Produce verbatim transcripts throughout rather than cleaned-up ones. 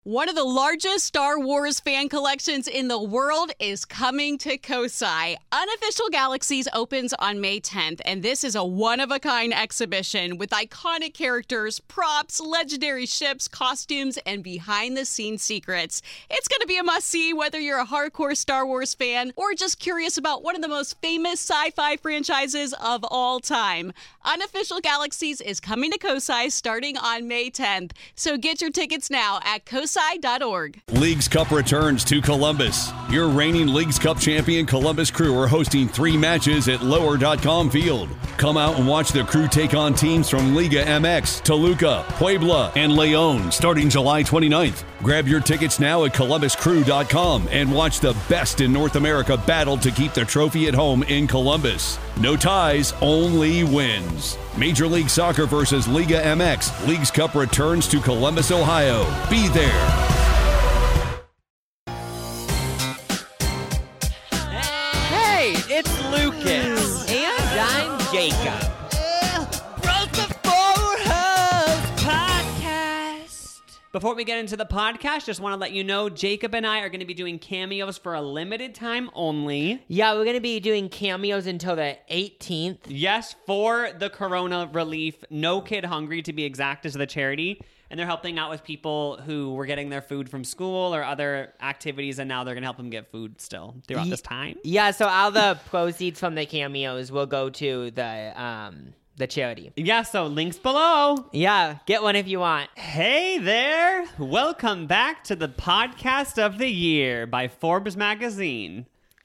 One of the largest Star Wars fan collections in the world is coming to Kosai. Unofficial Galaxies opens on May tenth, and this is a one-of-a-kind exhibition with iconic characters, props, legendary ships, costumes, and behind-the-scenes secrets. It's going to be a must-see whether you're a hardcore Star Wars fan or just curious about one of the most famous sci-fi franchises of all time. Unofficial Galaxies is coming to Kosai starting on May tenth, so get your tickets now at kosai dot org. Leagues Cup returns to Columbus. Your reigning Leagues Cup champion Columbus Crew are hosting three matches at lower dot com field. Come out and watch the Crew take on teams from Liga M X, Toluca, Puebla, and Leon starting July twenty-ninth. Grab your tickets now at columbus crew dot com and watch the best in North America battle to keep the trophy at home in Columbus. No ties, only wins. Major League Soccer versus Liga M X. Leagues Cup returns to Columbus, Ohio. Be there. Hey, it's Lucas. And I'm Jacob. Before we get into the podcast, just want to let you know Jacob and I are going to be doing cameos for a limited time only. Yeah, we're going to be doing cameos until the eighteenth. Yes, for the Corona relief. No Kid Hungry, to be exact, is the charity. And they're helping out with people who were getting their food from school or other activities, and now they're going to help them get food still throughout Ye- this time. Yeah, so all the proceeds from the cameos will go to the um the charity. Yeah, so links below. Yeah, get one if you want. Hey there. Welcome back to the podcast of the year by Forbes magazine.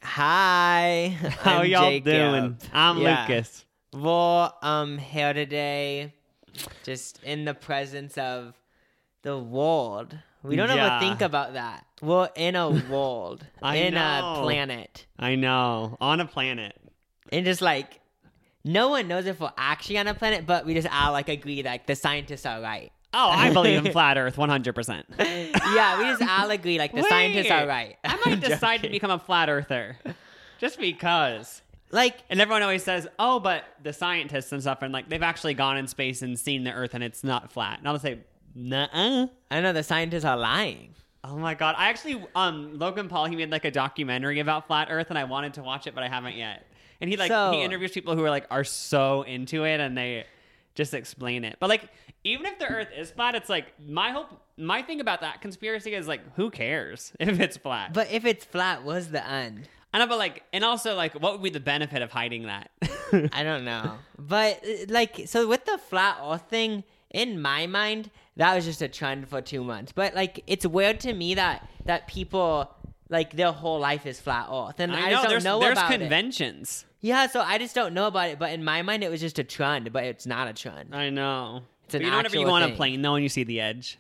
Hi. How I'm y'all Jacob. doing? I'm Yeah. Lucas. Well, um, here today, just in the presence of the world. We don't Yeah. ever think about that. We're in a world, I in know. a planet, I know. On a planet. and just like no one knows if we're actually on a planet, but we just all like agree that like, the scientists are right. Oh, I believe in flat Earth one hundred percent. Yeah, we just all agree like the Wait, scientists are right. I might I'm decide to joking. become a flat earther. Just because. Like, And everyone always says, oh, but the scientists and stuff, and like they've actually gone in space and seen the Earth and it's not flat. And I'll say, nuh-uh. I know the scientists are lying. Oh my God. I actually, um, Logan Paul, he made like a documentary about flat Earth and I wanted to watch it, but I haven't yet. And he like, So- he interviews people who are like, are so into it and they just explain it. But like, even if the Earth is flat, it's like, my hope, my thing about that conspiracy is like, who cares if it's flat? But if it's flat, what's the end? I know, but like, and also like, what would be the benefit of hiding that? I don't know. But uh, like, so with the flat Earth thing, in my mind, that was just a trend for two months. But like, it's weird to me that that people like their whole life is flat Earth, and I, I just know, don't there's, know there's about it. conventions. Yeah, so I just don't know about it. But in my mind, it was just a trend, but it's not a trend. I know. It's But an you know, whenever you actual go on a thing. plane though and you see the edge,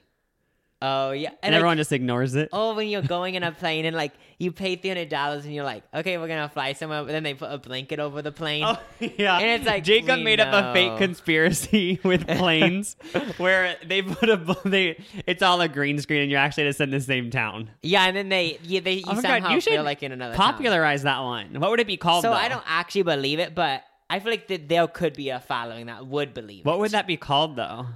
Oh yeah, and, and like, everyone just ignores it. oh, when you're going in a plane and like you pay three hundred dollars and you're like, okay, we're gonna fly somewhere, but then they put a blanket over the plane. Oh, yeah. And it's like, Jacob we made up a know. fake conspiracy with planes where they put a they it's all a green screen and you're actually just in the same town. Yeah, and then they yeah, they you Oh my God, somehow you should feel like in another town. popularize that one. What would it be called? So though? I don't actually believe it, but I feel like that there could be a following that would believe What it. would that be called though?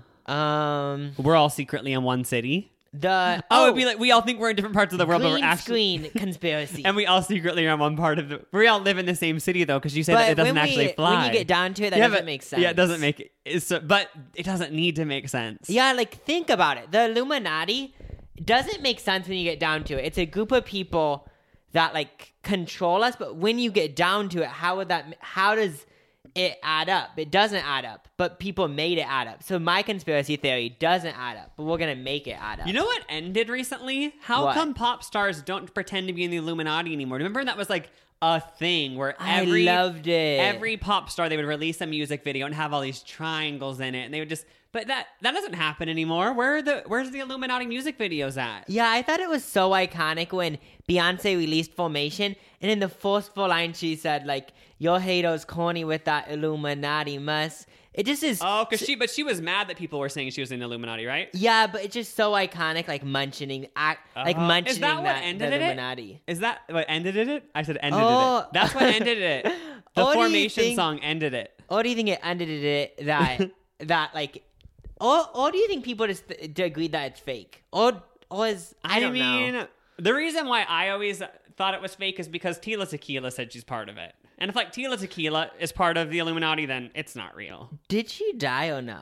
Um, We're all secretly in one city. the Oh, it'd be like we all think we're in different parts of the world, but green we're actually screen conspiracy. and we all secretly are in one part of the. We all live in the same city though, because you say but that it doesn't when actually we, fly. when you get down to it, that Yeah, doesn't but- make sense. Yeah, it doesn't make it. It's, but it doesn't need to make sense. Yeah, like think about it. The Illuminati doesn't make sense when you get down to it. It's a group of people that like control us, but when you get down to it, how would that? How does it add up? It doesn't add up, but people made it add up. So my conspiracy theory doesn't add up, but we're gonna make it add up. You know what ended recently? How What? come pop stars don't pretend to be in the Illuminati anymore? Remember that was like a thing where I every loved it. every pop star, they would release a music video and have all these triangles in it, and they would just. But that that doesn't happen anymore. Where are the where's the Illuminati music videos at? Yeah, I thought it was so iconic when Beyonce released Formation, and in the first full line she said like, "Your haters corny with that Illuminati mess." It just is. Oh, because she but she was mad that people were saying she was in the Illuminati, right? Yeah, but it's just so iconic, like mentioning, act, like Uh-huh. mentioning Is that what that ended the it? Illuminati. Is that what ended it? I said ended Oh. it. That's what ended it. The Or do you Formation think- song ended it. Or do you think it ended it that that like, or or do you think people just th- agreed that it's fake? Or was I, I, don't mean, know. the reason why I always thought it was fake is because Tila Tequila said she's part of it. And if like Tila Tequila is part of the Illuminati, then it's not real. Did she die or no?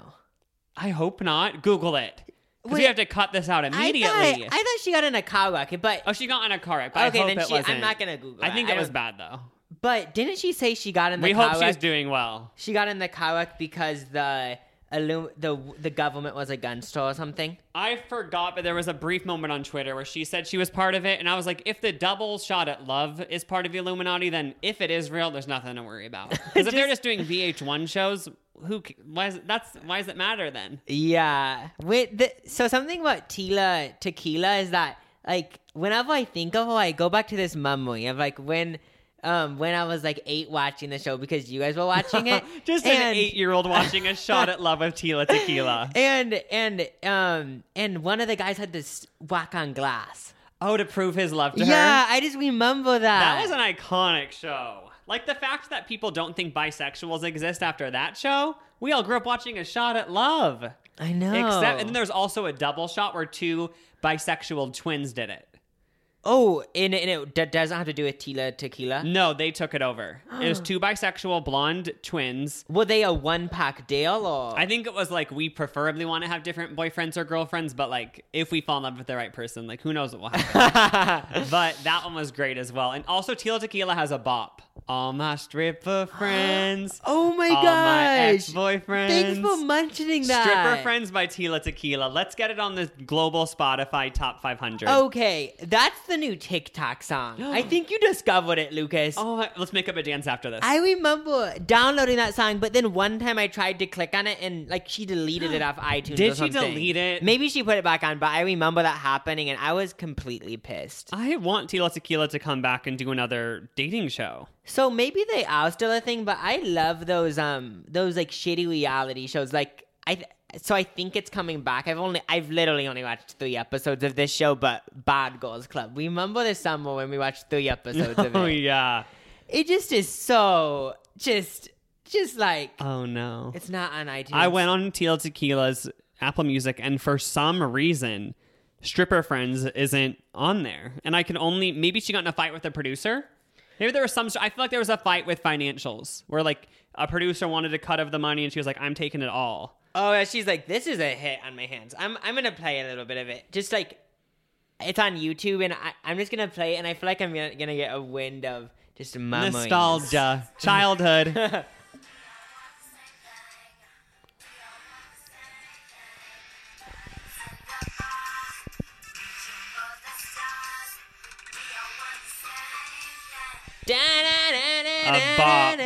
I hope not. Google it. Because we Wait, have to cut this out I immediately. thought, I thought she got in a car wreck, but oh, she got in a car wreck, but okay, I hope then it she. wasn't. I'm not gonna Google. I think it it was don't- bad though. But didn't she say she got in the We car hope wreck? she's doing well. She got in the car wreck because the illum- the the government was a gun store or something. I forgot, but there was a brief moment on Twitter where she said she was part of it, and I was like, if the double shot at love is part of the Illuminati, then if it is real, there's nothing to worry about. Because if they're just doing V H one shows, who? c- Why is that's why does it matter then? Yeah. Wait. The, so something about Tila Tequila is that like whenever I think of her, I go back to this memory of like when. Um, when I was like eight watching the show because you guys were watching it. Just and, an eight-year-old watching a shot at love with Tila Tequila. And and um and one of the guys had this whack on glass. Oh, to prove his love to her. Yeah, I just remember that. That was an iconic show. Like the fact that people don't think bisexuals exist after that show. We all grew up watching a shot at love. I know. Except, and then there's also a double shot where two bisexual twins did it. Oh, and, and it d- doesn't have to do with Tila Tequila. No, they took it over. It was two bisexual blonde twins. Were they a one pack deal or? I think it was like we preferably want to have different boyfriends or girlfriends, but like if we fall in love with the right person, like who knows what will happen. But that one was great as well. And also Tila Tequila has a bop. All my stripper friends. Oh my all gosh. my ex-boyfriends. Thanks for mentioning that. Stripper Friends by Tila Tequila. Let's get it on the global Spotify top five hundred. Okay, that's the new TikTok song. I think you discovered it, Lucas. Oh, let's make up a dance after this. I remember downloading that song, but then one time I tried to click on it and like she deleted it off iTunes. Did or she something. delete it? Maybe she put it back on, but I remember that happening and I was completely pissed. I want Tila Tequila to come back and do another dating show. So maybe they are still a thing, but I love those um those like shitty reality shows. Like I th- so I think it's coming back. I've only I've literally only watched three episodes of this show, but Bad Girls Club. Remember the summer when we watched three episodes of it? Oh yeah. It just is so just just like Oh no. it's not on iTunes. I went on Tila Tequila's Apple Music, and for some reason, Stripper Friends isn't on there. And I can only maybe she got in a fight with the producer. Maybe there was some. I feel like there was a fight with financials where like a producer wanted a cut of the money, and she was like, "I'm taking it all." Oh, yeah, she's like, this is a hit on my hands. I'm I'm gonna play a little bit of it. Just like it's on YouTube, and I, I'm just gonna play it, and I feel like I'm gonna, gonna get a wind of just memories. Nostalgia, childhood. A bop.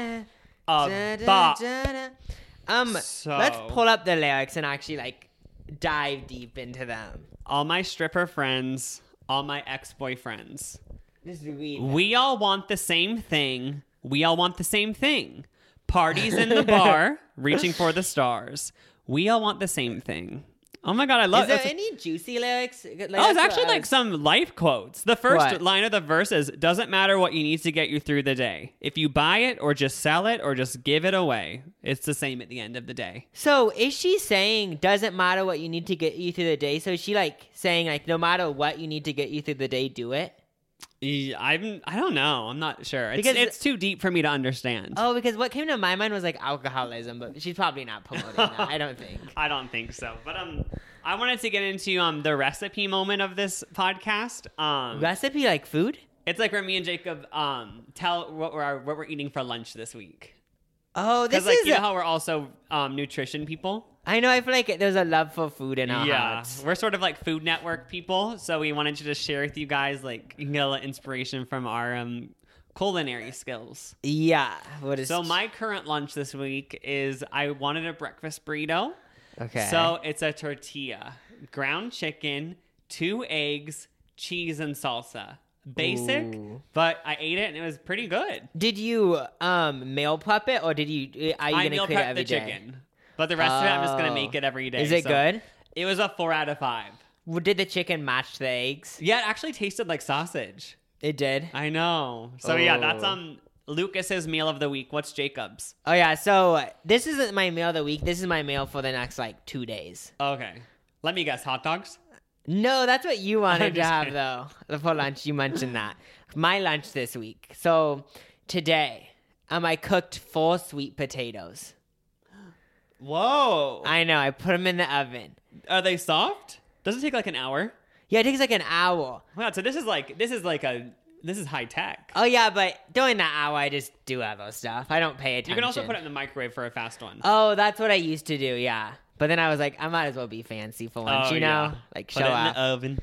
A bop. Um, So- let's pull up the lyrics and actually like dive deep into them. All my stripper friends, all my ex-boyfriends. Just read. We all want the same thing. We all want the same thing. Parties in the bar, reaching for the stars. We all want the same thing. Oh my god, I love Is there it. any juicy lyrics? Like, Oh, it's that's what actually I like was- some life quotes. The first What? line of the verse is, doesn't matter what you need to get you through the day. If you buy it or just sell it or just give it away, it's the same at the end of the day. So is she saying doesn't matter what you need to get you through the day? So is she like saying like no matter what you need to get you through the day, do it? Yeah, I'm, I don't know. I'm not sure. It's, Because- it's too deep for me to understand. Oh, because what came to my mind was like alcoholism, but she's probably not promoting that. I don't think. I don't think so. But um, I wanted to get into um the recipe moment of this podcast. Um, Recipe like food? it's like where me and Jacob um tell what we're what we're eating for lunch this week. Oh, this Because like is. you know a- how we're also um nutrition people. I know. I feel like there's a love for food in our Yeah, hearts. we're sort of like Food Network people, so we wanted to just share with you guys like you can get a little inspiration from our um culinary skills. Yeah. What is? So my current lunch this week is I wanted a breakfast burrito. Okay. So it's a tortilla, ground chicken, two eggs, cheese, and salsa. Basic, Ooh. but I ate it and it was pretty good. Did you um meal prep it or did you? Are you I gonna meal create it prepped every the day? chicken, but the rest of it I'm just gonna Oh. make it every day. Is it So good? It was a four out of five. Well, did the chicken match the eggs? Yeah, it actually tasted like sausage. It did. I know. So yeah, that's Oh. um Lucas's meal of the week. What's Jacob's? Oh yeah. So uh, this isn't my meal of the week. This is my meal for the next like two days. Okay, let me guess. Hot dogs. No, that's what you wanted I'm to just have, kidding. though. The full lunch, you mentioned that. My lunch this week. So today, um, I cooked four sweet potatoes. Whoa. I know, I put them in the oven. Are they soft? Does it take like an hour? Yeah, it takes like an hour. Wow, so this is like this is like a this is high tech. Oh, yeah, but during that hour, I just do other stuff. I don't pay attention. You can also put it in the microwave for a fast one. Oh, that's what I used to do, yeah. But then I was like, I might as well be fancy for once, Oh, you know? yeah. Like, Put show it in off. the oven.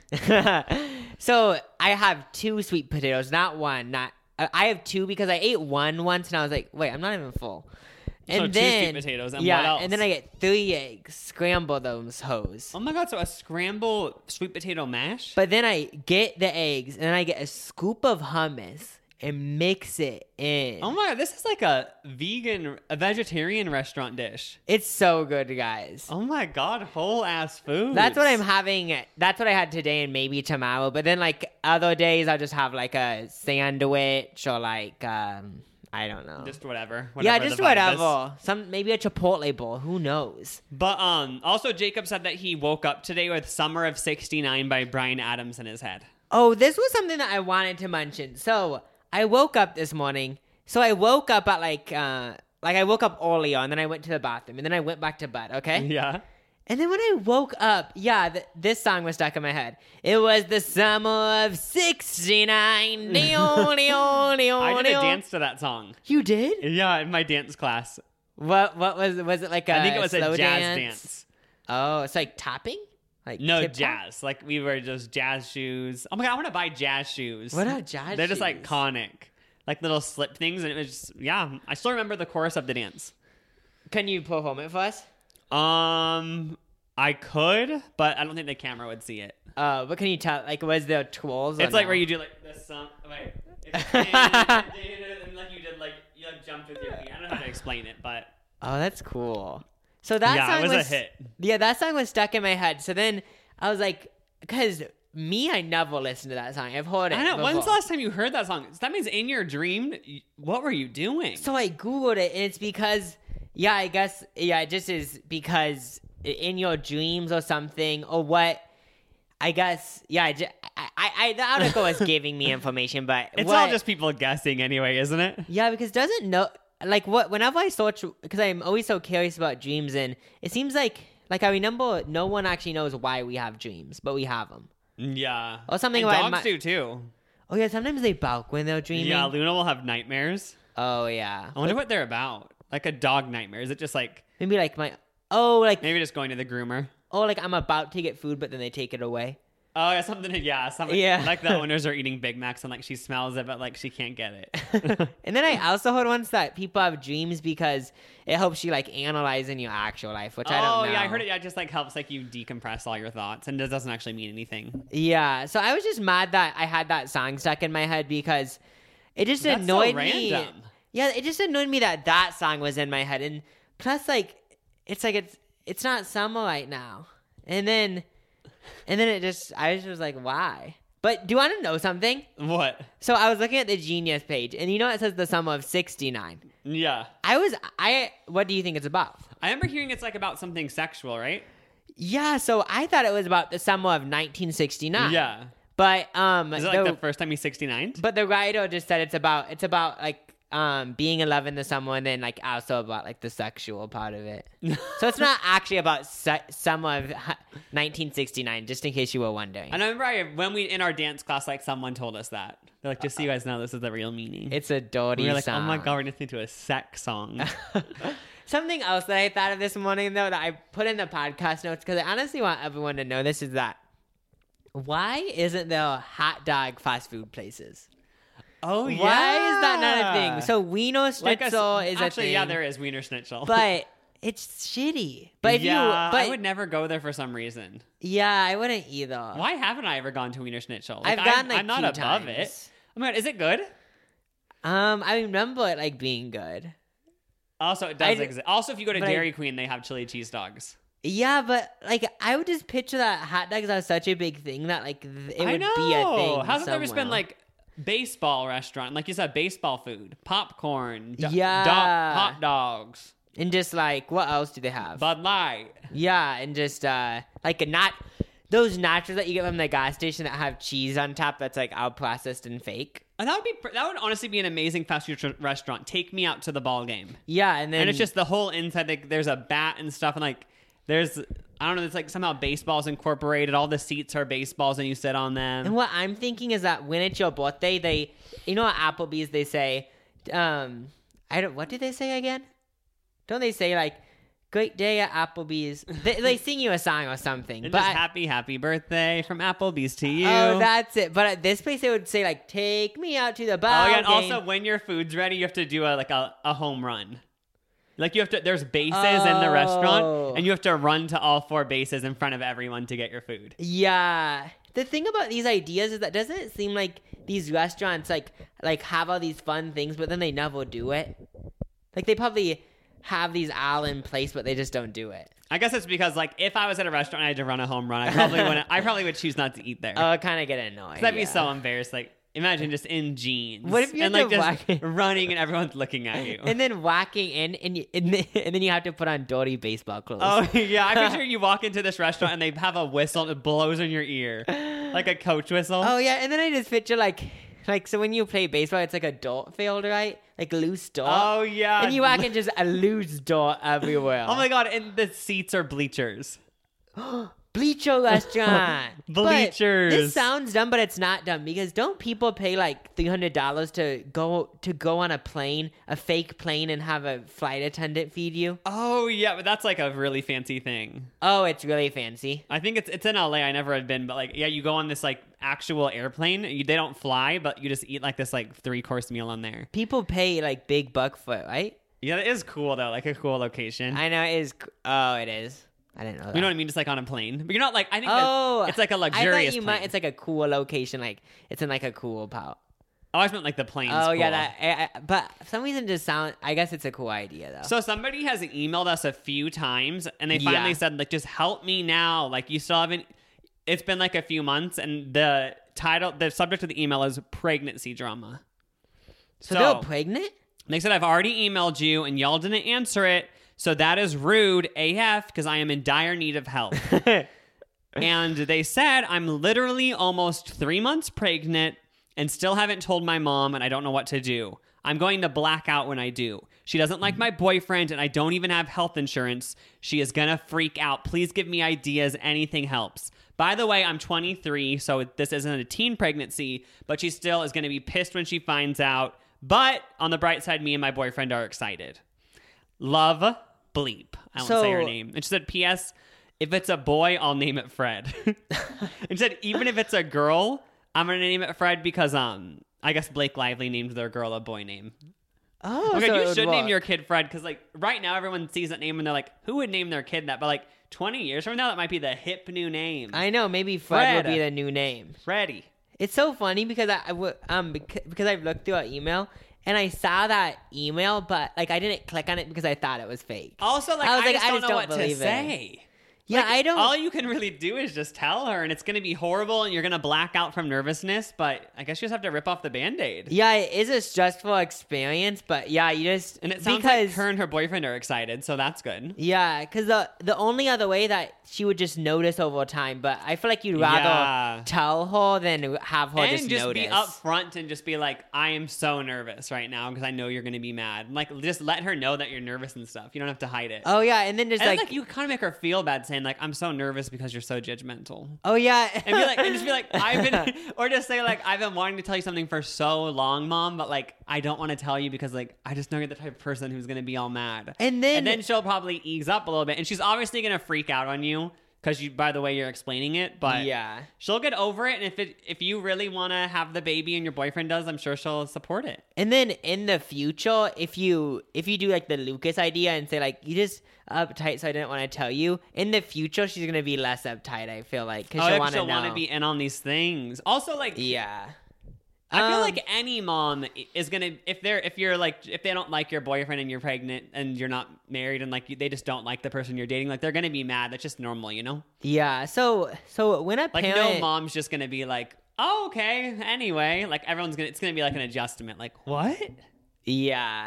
So I have two sweet potatoes, not one. Not I I have two because I ate one once and I was like, wait, I'm not even full. And So two then, sweet potatoes, and yeah, what else? and then I get three eggs, scramble those hoes. Oh my god, so a scrambled sweet potato mash? But then I get the eggs and then I get a scoop of hummus and mix it in. Oh my god, this is like a vegan, a vegetarian restaurant dish. It's so good, guys. Oh my god, whole ass food. That's what I'm having. That's what I had today and maybe tomorrow. But then, like, other days, I'll just have, like, a sandwich or, like, um, I don't know. Just whatever. yeah, whatever just the vibe is. whatever. Some Maybe a Chipotle bowl. Who knows? But um, also Jacob said that he woke up today with "Summer of sixty-nine" by Bryan Adams in his head. Oh, this was something that I wanted to mention. So, I woke up this morning. So, I woke up at, like, uh, like, I woke up earlier and then I went to the bathroom and then I went back to bed, okay? Yeah. And then when I woke up, yeah, th- this song was stuck in my head. It was the summer of sixty-nine. I I did a dance to that song. You did? Yeah, in my dance class. What What was was it like a I think it was a slow jazz dance? dance. Oh, it's like topping? Like No, tip-top? jazz. Like we were just jazz shoes. Oh my god, I want to buy jazz shoes. What are jazz They're just shoes? iconic. Like little slip things, and it was just, yeah. I still remember the chorus of the dance. Can you perform it for us? Um, I could, but I don't think the camera would see it. Uh, what can you tell? Like, was there twirls? or It's like no? where you do like this song. Wait, it's and like you did like you like jumped with your feet. I don't know how to explain it, but Oh, that's cool. So that yeah, song it was, was a hit. Yeah, that song was stuck in my head. So then I was like, because me, I never listened to that song. I've heard it. I know. before. When's the last time you heard that song? That means in your dream, y- what were you doing? So I googled it, and it's because, yeah, I guess, yeah, it just is because in your dreams or something, or what. I guess, yeah. I, ju- I, I, the article was giving me information, but it's what, all just people guessing anyway, isn't it? yeah, because doesn't know like what whenever I search, because I'm always so curious about dreams, and it seems like like I remember no one actually knows why we have dreams, but we have them. Yeah. Or something and about dogs my- do too. Oh yeah, sometimes they balk when they're dreaming. Yeah, Luna will have nightmares. Oh yeah, I wonder what they're about. Like a dog nightmare. Is it just like maybe like my oh like maybe just going to the groomer? oh like I'm about to get food, but then they take it away. Oh, yeah, something. Yeah, something. Yeah. Like the owners are eating Big Macs and like she smells it, but like she can't get it. And then I also heard once that people have dreams because it helps you like analyze in your actual life, which I Oh don't know. yeah, I heard it. Yeah, it just like helps like you decompress all your thoughts, and it doesn't actually mean anything. Yeah, so I was just mad that I had that song stuck in my head because it just That's so annoyed me. random. Yeah, it just annoyed me that that song was in my head, and plus like it's like it's it's not summer right now, and then and then it just I just was like why? But do you want to know something? What? So I was looking at the Genius page, and you know it says the sum of sixty-nine. Yeah, I was I. What do you think it's about? I remember hearing it's like about something sexual, right? Yeah, so I thought it was about the summer of nineteen sixty-nine. Yeah. But um, Is it like the, the first time he's sixty-nine? but the writer just said it's about it's about like um being in love in the summer, and then like also about like the sexual part of it. So it's not actually about se- summer of nineteen sixty-nine. Just in case you were wondering, And I remember I, when we in our dance class, like someone told us that. They're like, just so you guys know, this is the real meaning. it's a dirty we were like, song. oh my god, we're listening to a sex song. Something else that I thought of this morning though that I put in the podcast notes because I honestly want everyone to know this is that why isn't there hot dog fast food places? Oh yeah. Why is that not a thing? So Wiener Like a- Schnitzel is a actually, thing. yeah, there is Wiener Schnitzel. But it's shitty. But if yeah, you, but I would never go there for some reason. yeah, I wouldn't either. Why haven't I ever gone to Wiener Schnitzel? Like, I've gone I'm, like I'm not two above times. it. Oh my god, is it good? Um, I remember it like being good. Also, it I does d- exist. Also, if you go to but I- Dairy Queen, they have chili cheese dogs. Yeah, but like I would just picture that hot dogs are such a big thing that like th- it I would know. be a thing. Hasn't there just been somewhere. like baseball restaurant, like you said, baseball food, popcorn, do- Yeah. do- hot dogs, and just like what else do they have? Bud Light. yeah, and just uh like not those nachos that you get from the gas station that have cheese on top that's like all processed and fake. And that would be that would honestly be an amazing fast food tr- restaurant. Take me out to the ball game. Yeah, and then And it's just the whole inside. Like, there's a bat and stuff, and like there's I don't know. It's like somehow baseball's incorporated. All the seats are baseballs, and you sit on them. And what I'm thinking is that when it's your birthday, they, you know, at Applebee's they say, um, I don't. What do they say again? Don't they say like, "Great day at Applebee's"? They, they sing you a song or something. And but just happy, happy birthday from Applebee's to you. oh, that's it. But at this place, they would say like, "Take me out to the ball Oh, yeah, and game." also when your food's ready, you have to do a like a, a home run. Like you have to, there's bases in the Oh. restaurant, and you have to run to all four bases in front of everyone to get your food. Yeah. The thing about these ideas is that doesn't it seem like these restaurants like like have all these fun things, but then they never do it? Like they probably have these all in place, but they just don't do it. I guess it's because like if I was at a restaurant and I had to run a home run, I probably wouldn't. I probably would choose not to eat there. Oh, I kind of get annoyed. That'd be yeah. so embarrassed. Like imagine just in jeans. What if you and had like to just walk- running and everyone's looking at you? And then walking in, and you, and, then, and then you have to put on dirty baseball clothes. Oh yeah, I picture you walk into this restaurant and they have a whistle that blows in your ear, like a coach whistle. Oh yeah, and then I just picture like, like so when you play baseball, it's like a dirt field, right? Like loose dirt. Oh, yeah. And you walk in just a loose dirt everywhere. Oh my god, and the seats are bleachers. Bleacher restaurant. But Bleachers. this sounds dumb, but it's not dumb because don't people pay like three hundred dollars to go to go on a plane, a fake plane, and have a flight attendant feed you? Oh yeah, but that's like a really fancy thing. Oh, it's really fancy. I think it's it's in L A. I never had been, but like yeah, you go on this like actual airplane. You, they don't fly, but you just eat like this like three course meal on there. People pay like big buck for it, right? Yeah, it is cool though. Like a cool location. I know it is. c- Oh, it is. I didn't know that. You know what I mean? Just like on a plane, but you're not like I think Oh, that it's like a I luxurious. thought you plane. meant it's like a cool location, like it's in like a cool part. Oh, I just meant like the plane's Oh cool. yeah, that. I, I, but for some reason, just sound. I guess it's a cool idea though. So somebody has emailed us a few times, and they finally Yeah. said like, just help me now. Like you still haven't. It's been like a few months, and the title, the subject of the email is pregnancy drama. so they're pregnant. They said, I've already emailed you and y'all didn't answer it. So that is rude A F because I am in dire need of help. And they said, I'm literally almost three months pregnant and still haven't told my mom and I don't know what to do. I'm going to black out when I do. She doesn't like my boyfriend and I don't even have health insurance. She is going to freak out. Please give me ideas. Anything helps. By the way, I'm twenty-three, so this isn't a teen pregnancy, but she still is going to be pissed when she finds out. But on the bright side, me and my boyfriend are excited. Love, bleep. I won't So- say her name. And she said, P S, if it's a boy, I'll name it Fred. And she said, even if it's a girl, I'm going to name it Fred because um, I guess Blake Lively named their girl a boy name. Oh, Okay, so it you would should name work. your kid Fred because like right now everyone sees that name and they're like, who would name their kid that? But like twenty years from now, that might be the hip new name. I know. Maybe Fred, would Fred. be the new name. Freddie. It's so funny because I, I w- um because, because I've looked through our email and I saw that email, but like I didn't click on it because I thought it was fake. Also, like I I, was like, just I don't just know don't what to believe it. say. Yeah, Like, I don't. All you can really do is just tell her, and it's going to be horrible, and you're going to black out from nervousness. But I guess you just have to rip off the Band-Aid. Yeah, it is a stressful experience, but yeah, you just And it sounds because like her and her boyfriend are excited, so that's good. yeah, because the the only other way that she would just notice over time, but I feel like you'd rather Yeah. tell her than have her And just, just, notice. be upfront and just be like, I am so nervous right now because I know you're going to be mad. Like, just let her know that you're nervous and stuff. You don't have to hide it. Oh yeah, and then just and like, like, you kind of make her feel bad saying like, I'm so nervous because you're so judgmental. oh yeah, And be like, and just be like, I've been, or just say like, I've been wanting to tell you something for so long, Mom, but like, I don't want to tell you because like, I just know you're the type of person who's gonna be all mad. And then- and then she'll probably ease up a little bit, and she's obviously gonna freak out on you because you, by the way you're explaining it, but yeah. she'll get over it. And if it, if you really want to have the baby and your boyfriend does, I'm sure she'll support it. And then in the future, if you if you do like the Lucas idea and say like you just uptight, so I didn't want to tell you. In the future, she's gonna be less uptight. I feel like because Oh, she'll yeah, 'cause want to she'll know. want to be in on these things. Also, like, yeah. I feel Um, like any mom is gonna if they're if you're like if they don't like your boyfriend and you're pregnant and you're not married and like you, they just don't like the person you're dating, like they're gonna be mad. That's just normal, you know. Yeah. So so when a Like parent, no mom's just gonna be like, oh okay, anyway. Like everyone's gonna it's gonna be like an adjustment. Like what? yeah.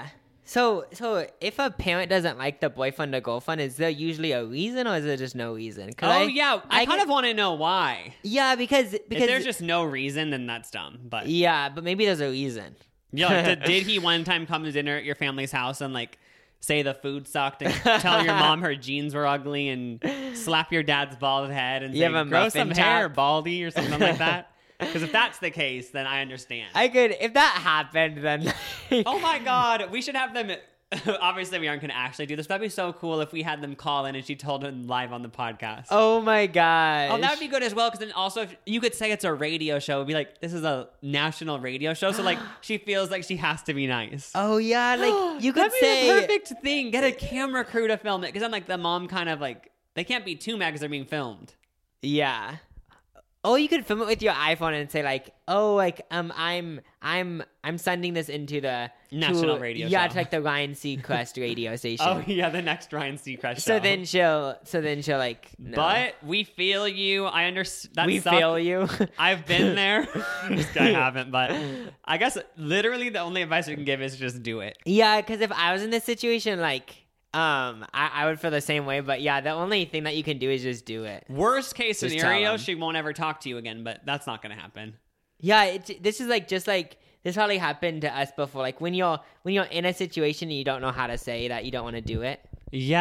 So, so if a parent doesn't like the boyfriend or girlfriend, is there usually a reason, or is there just no reason? Oh I, yeah, I, I kind get, of want to know why. Yeah, because because if there's just no reason, then that's dumb. But yeah, but maybe there's a reason. Yeah, like, did, did he one time come to dinner at your family's house and like say the food sucked and tell your mom her jeans were ugly and slap your dad's bald head and You say, have a grow some muffin hair, top?" baldy, or something like that? Because if that's the case, then I understand. I could, if that happened, then. Oh my God, we should have them. Obviously, we aren't going to actually do this. That'd be so cool if we had them call in and she told them live on the podcast. Oh my gosh. Oh, that would be good as well. Because then also, if you could say it's a radio show. It'd be like, this is a national radio show. So like, she feels like she has to be nice. Oh yeah, like you could That'd be say the perfect thing. Get a camera crew to film it. Because then like the mom kind of like, they can't be too mad because they're being filmed. Yeah. Oh, you could film it with your iPhone and say like, oh, like um, I'm I'm I'm sending this into the National to, radio yeah, show. to like the Ryan Seacrest radio station. Oh yeah, the next Ryan Seacrest show. So then she'll, so then she'll like. No. But we feel you. I understand. we feel you. I've been there. I haven't, but I guess literally the only advice we can give is just do it. Yeah, because if I was in this situation, like, um, I, I would feel the same way. But yeah, the only thing that you can do is just do it. Worst case Just scenario, tell 'em. she won't ever talk to you again, but that's not going to happen. Yeah, it, this is like just like this probably happened to us before. Like when you're when you're in a situation and you don't know how to say that you don't want to do it.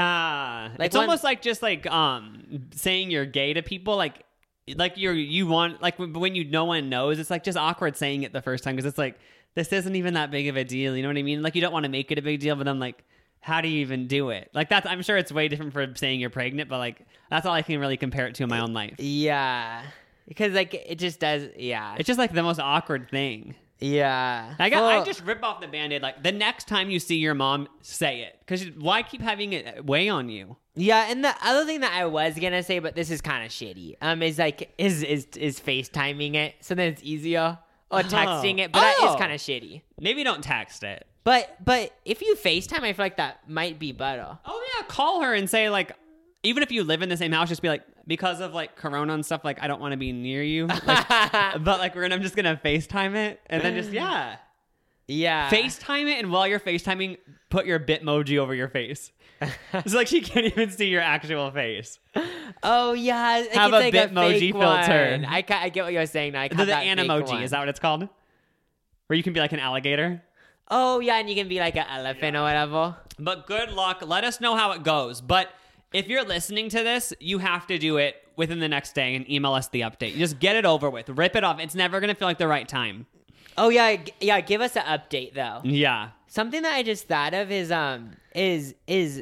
Yeah, Like it's one- almost like just like um saying you're gay to people, like like you're you want like when, when you no one knows, it's like just awkward saying it the first time because it's like this isn't even that big of a deal. You know what I mean? Like you don't want to make it a big deal, but then like. How do you even do it? Like that's, I'm sure it's way different for saying you're pregnant, but like that's all I can really compare it to in my own life. Yeah, because like it just does. Yeah, It's just like the most awkward thing. yeah. I got, Well, I just rip off the Band-Aid. Like the next time you see your mom, say it. Because why keep having it weigh on you? Yeah, and the other thing that I was gonna say, but this is kind of shitty, um, is like is is is FaceTiming it, so then it's easier, or texting it, but that Oh. is kind of shitty. Maybe don't text it. But but if you FaceTime, I feel like that might be better. Oh yeah, call her and say like, even if you live in the same house, just be like, because of like Corona and stuff, like I don't want to be near you. Like, but like we're gonna, I'm just gonna FaceTime it, and then just yeah, Yeah, FaceTime it, and while you're FaceTiming, put your Bitmoji over your face. It's like she can't even see your actual face. Oh yeah, like Have it's a like Bitmoji fake filter. one. I ca- I get what you're saying now. I The, have the that fake Animoji, one. is that what it's called? Where you can be like an alligator. Oh yeah, and you can be like an elephant or whatever. But good luck. Let us know how it goes. But if you're listening to this, you have to do it within the next day and email us the update. Just get it over with. Rip it off. It's never going to feel like the right time. Oh yeah, g- yeah. Give us an update though. Yeah. Something that I just thought of is um is is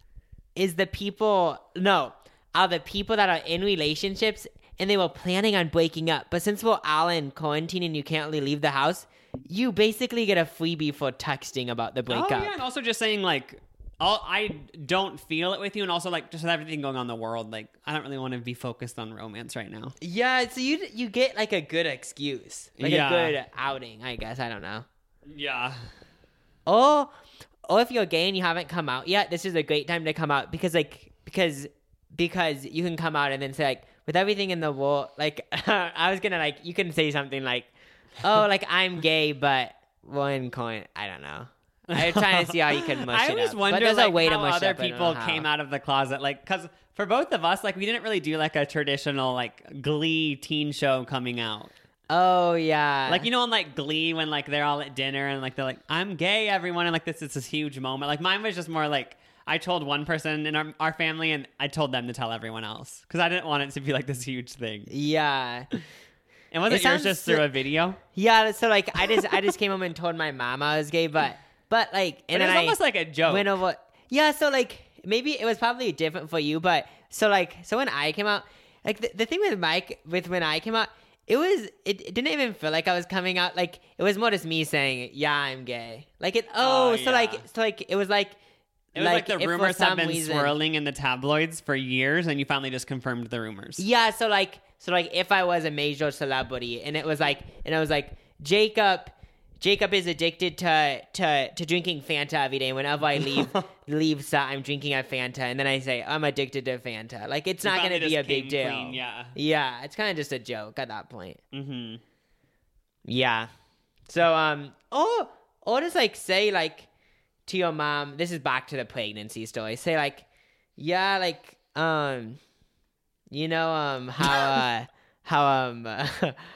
is the people no are the people that are in relationships and they were planning on breaking up, but since we're all in quarantine and you can't really leave the house, you basically get a freebie for texting about the breakup. Oh, yeah. And also just saying, like, I'll, I don't feel it with you. And also, like, just with everything going on in the world, like, I don't really want to be focused on romance right now. Yeah, so you you get like a good excuse, like Yeah. a good outing, I guess. I don't know. Yeah. Or, or if you're gay and you haven't come out yet, this is a great time to come out because, like, because because you can come out and then say like, with everything in the world, like, I was gonna like, you can say something like, oh, like I'm gay, but one coin, I don't know. I'm trying to see how you can mush I it always up. wonder but there's like, a way how to mush other up, I don't people know how. came out of the closet. Like, because for both of us, like, we didn't really do like a traditional like Glee teen show coming out. Oh yeah, Like, you know, on like Glee when like they're all at dinner and like they're like, I'm gay, everyone, and like this is this huge moment. Like mine was just more like I told one person in our, our family and I told them to tell everyone else because I didn't want it to be like this huge thing. yeah. And was It it, yours sounds just si- through a video? Yeah, so like I just I just came home and told my mom I was gay, but but like and But it was then I almost like a joke. went over. Yeah, so like maybe it was probably different for you, but so like so when I came out, like the, the thing with Mike with when I came out, it was it, it didn't even feel like I was coming out. Like it was more just me saying, yeah, I'm gay. Like it. Oh, Oh, so yeah. like so like it was like. It was like, if the for rumors have some been reason- swirling in the tabloids for years, and you finally just confirmed the rumors. Yeah, so like so like if I was a major celebrity and it was like and I was like Jacob Jacob is addicted to to to drinking Fanta every day. Whenever I leave leave set, I'm drinking a Fanta and then I say I'm addicted to Fanta. Like it's You not finally going to be just a big came deal. clean, yeah. Yeah, it's kind of just a joke at that point. Mm-hmm. Yeah. So um or or just like say like to your mom, this is back to the pregnancy story. Say like, yeah, like, um, you know, um, how, uh, how, um, uh,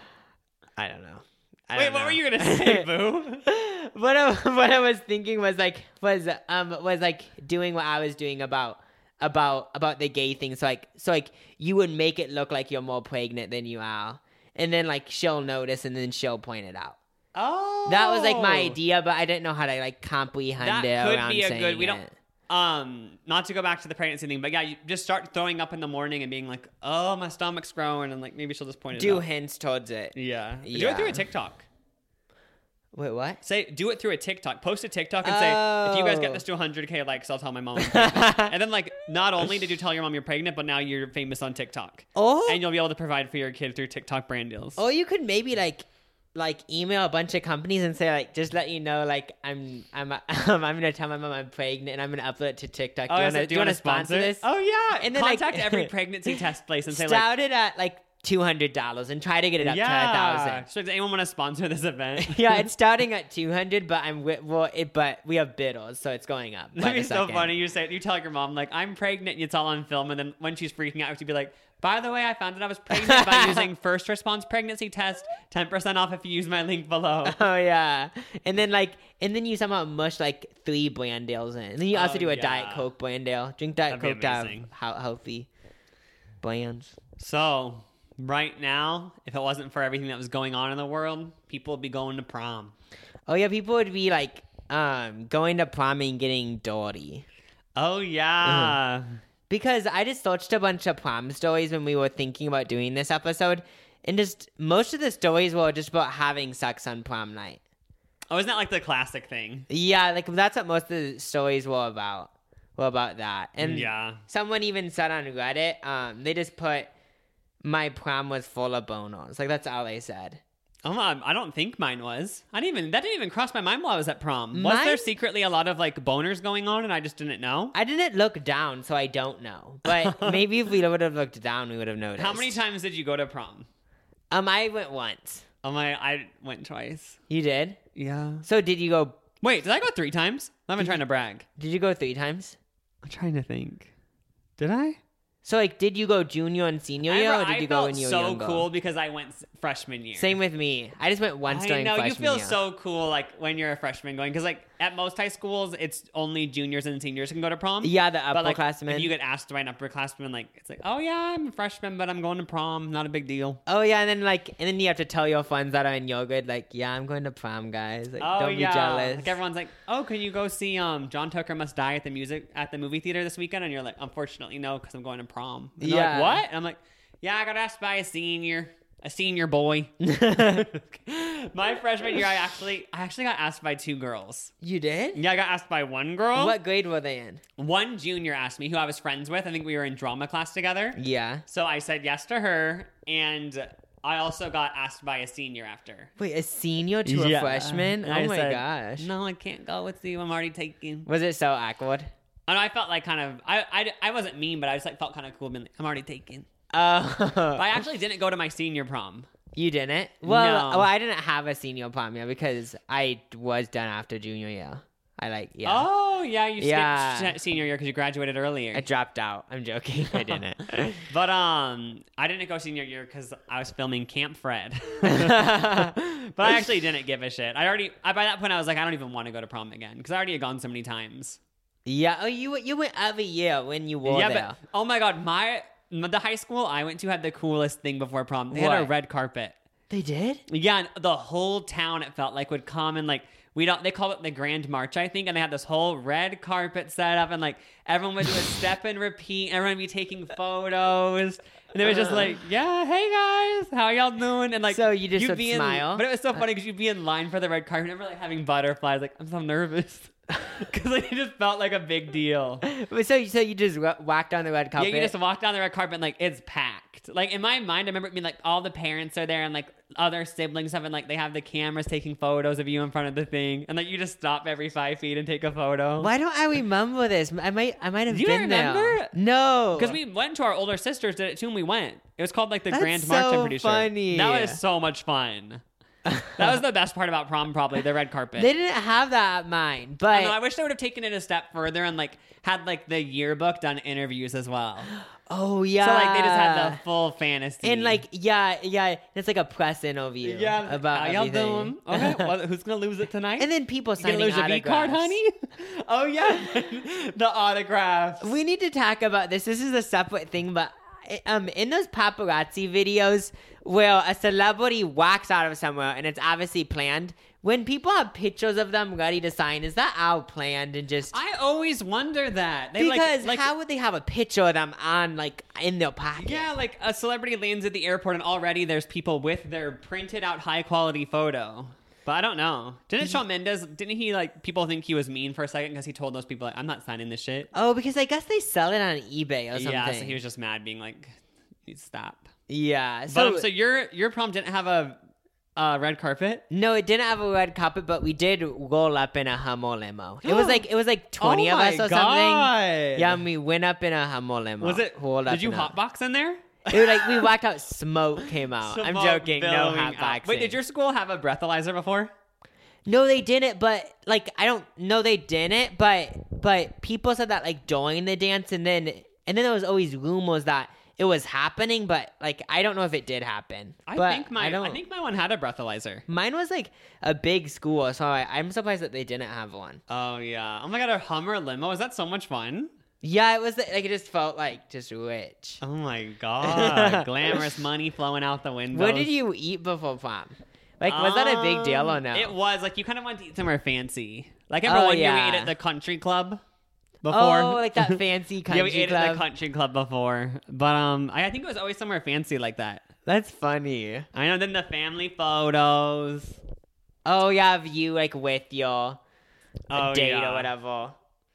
I don't know. I Wait, don't what know. were you gonna say, Boo? what I, what I was thinking was like was um was like doing what I was doing about about about the gay thing. So like so like you would make it look like you're more pregnant than you are, and then like she'll notice, and then she'll point it out. Oh, That was like my idea, but I didn't know how to like comprehend That it. could around be a saying good. We don't. it. Um, not to go back to the pregnancy thing, but yeah, you just start throwing up in the morning and being like, "Oh, my stomach's growing," and like maybe she'll just point it do out. hints towards it. Yeah. Do Yeah. it through a TikTok. Wait, what? Say, do it through a TikTok. Post a TikTok and say, if you guys get Oh. this to one hundred K likes, I'll tell my mom I'm pregnant. And then, like, not only did you tell your mom you're pregnant, but now you're famous on TikTok. Oh, And you'll be able to provide for your kid through TikTok brand deals. or you could maybe like like email a bunch of companies and say like just let you know like I'm I'm um, I'm gonna tell my mom I'm pregnant and I'm gonna upload it to TikTok. Oh, do you is wanna, it- do you want to sponsor this? Oh, yeah. And then, like- contact every pregnancy test place and say, like, Start it at like two hundred dollars and try to get it up to a yeah. thousand. So does anyone want to sponsor this event? Yeah, it's starting at two hundred, but I'm wi- well, it but we have bidders, so it's going up. by That'd be the so second. funny. You say, you tell your mom, like, I'm pregnant, and it's all on film, and then when she's freaking out, you have to be like, by the way, I found out I was pregnant by using first response pregnancy test. ten percent off if you use my link below. Oh yeah, and then like, and then you somehow mush like three brand deals in, and then you also Oh, do a yeah. Diet Coke brand deal. Drink Diet That'd be Coke to have amazing. how healthy brands. So, right now, if it wasn't for everything that was going on in the world, people would be going to prom. Oh yeah, people would be like um going to prom and getting dirty. Oh, yeah. Because I just searched a bunch of prom stories when we were thinking about doing this episode, and just most of the stories were just about having sex on prom night. Oh, isn't that like the classic thing? Yeah, like that's what most of the stories were about. Were about that. And Yeah. someone even said on Reddit, um, they just put my prom was full of boners. Like that's all they said. Oh, um, I don't think mine was. I didn't even, that didn't even cross my mind while I was at prom. Was there Mine- secretly a lot of like boners going on and I just didn't know? I didn't look down, so I don't know. But maybe if we would have looked down, we would have noticed. How many times did you go to prom? Um, I went once. Oh my, I went twice. You did? Yeah. So did you go? Wait, did I go three times? I'm not trying to brag. Did you go three times? I'm trying to think. Did I? So like, did you go junior and senior year, I, or did I you go felt when you were so younger? cool because I went s- freshman year. Same with me. I just went once I during know, freshman you feel year. so cool like when you're a freshman going, because like at most high schools it's only juniors and seniors can go to prom. Yeah, the But like upperclassmen. if you get asked by an upperclassman, like it's like, oh yeah, I'm a freshman, but I'm going to prom. Not a big deal. Oh yeah, and then like, and then you have to tell your friends that are in your grade, like, yeah, I'm going to prom, guys. Like, Oh don't yeah, be jealous. like everyone's like, oh, can you go see um John Tucker Must Die at the music at the movie theater this weekend? And you're like, unfortunately no, because I'm going to prom. And they're Yeah. like, what? And I'm like, yeah, I got asked by a senior, a senior boy. My freshman year, I actually, I actually got asked by two girls. You did? Yeah, I got asked by one girl. What grade were they in? One junior asked me who I was friends with. I think we were in drama class together. Yeah. So I said yes to her, and I also got asked by a senior after. Wait, a senior to a freshman? And Oh I my said, gosh. No, I can't go with you. I'm already taken. Was it so awkward? And I felt like kind of, I, I, I wasn't mean, but I just like felt kind of cool being like, I'm already taken. Oh. But I actually didn't go to my senior prom. You didn't? Well, No. well, I didn't have a senior prom year because I was done after junior year. I like, yeah. Oh, yeah, you skipped Yeah. se- senior year because you graduated earlier. I dropped out. I'm joking. I didn't. But um, I didn't go senior year because I was filming Camp Fred. But I actually didn't give a shit. I already, I, by that point, I was like, I don't even want to go to prom again because I already had gone so many times. Yeah. Oh, you you went every year when you were yeah, there. but oh my god, my the high school I went to had the coolest thing before prom. They had a What? red carpet. They did? Yeah, and the whole town it felt like would come and like we don't. They call it the Grand March, I think, and they had this whole red carpet set up, and like everyone would do a step and repeat. Everyone would be taking photos, and it was just like, yeah, hey guys, how y'all doing? And like, So you just you'd would be in- smile? but it was so funny because you'd be in line for the red carpet, and remember like having butterflies. Like I'm so nervous because like, it just felt like a big deal. So, so you just wa- walked on the red carpet? Yeah, you just walk down the red carpet and like it's packed. Like in my mind, I remember it being like all the parents are there and like other siblings have and like they have the cameras taking photos of you in front of the thing, and like you just stop every five feet and take a photo. Why don't I remember this? I might, I might have Do you been there. remember? No, Because we went to our older sisters did it too, and we went. It was called like the That's Grand March. I'm so pretty sure. funny. That was so much fun. That was the best part about prom, probably the red carpet. They didn't have that at mine, but I know. I wish they would have taken it a step further and like had like the yearbook done interviews as well. oh yeah, So like they just had the full fantasy and like yeah, yeah, it's like a press interview yeah about how y'all everything. doing? Okay, well, who's gonna lose it tonight? And then people you gonna signing lose your V autographs. card, honey? Oh yeah, the autographs. We need to talk about this. This is a separate thing, but um, in those paparazzi videos where a celebrity walks out of somewhere and it's obviously planned, when people have pictures of them ready to sign, is that all planned and just? I always wonder that they Because like, like, how would they have a picture of them on like in their pocket? yeah, like a celebrity lands at the airport and already there's people with their printed out high quality photo. But I don't know. Didn't Shawn Mendes, didn't he like, people think he was mean for a second because he told those people like, I'm not signing this shit. Oh, because I guess they sell it on eBay or something. Yeah, so he was just mad being like, stop. Yeah. But So, um, so your your prom didn't have a uh, red carpet? no, it didn't have a red carpet, but we did roll up in a Hummer limo. It was like it was like twenty Oh of us my or God. something. Yeah, and we went up in a Hummer limo. Was it, rolled up did you in a- hotbox in there? It was like we walked out, smoke came out. I'm Smoke joking. No billowing hot out. boxing. Wait, did your school have a breathalyzer before? No, they didn't. But like, I don't know. They didn't. But but people said that like during the dance, and then and then there was always rumors that it was happening. But like, I don't know if it did happen. I But think my I, I, don't, think my one had a breathalyzer. mine was like a big school, so I, I'm surprised that they didn't have one. Oh yeah. Oh my god, a Hummer limo. Is that so much fun? Yeah, it was like it just felt like just rich. Oh my god. Glamorous money flowing out the window. What did you eat before prom? Like, was that a big deal or no? It was like you kind of wanted to eat somewhere fancy. Like remember Oh, when yeah. you ate at the country club before? Oh, like that fancy yeah, country we ate club. at the country club before. But um, I, I think it was always somewhere fancy like that. That's funny. I know. Then the family photos. Oh yeah, of you like with your Oh, date yeah. or whatever.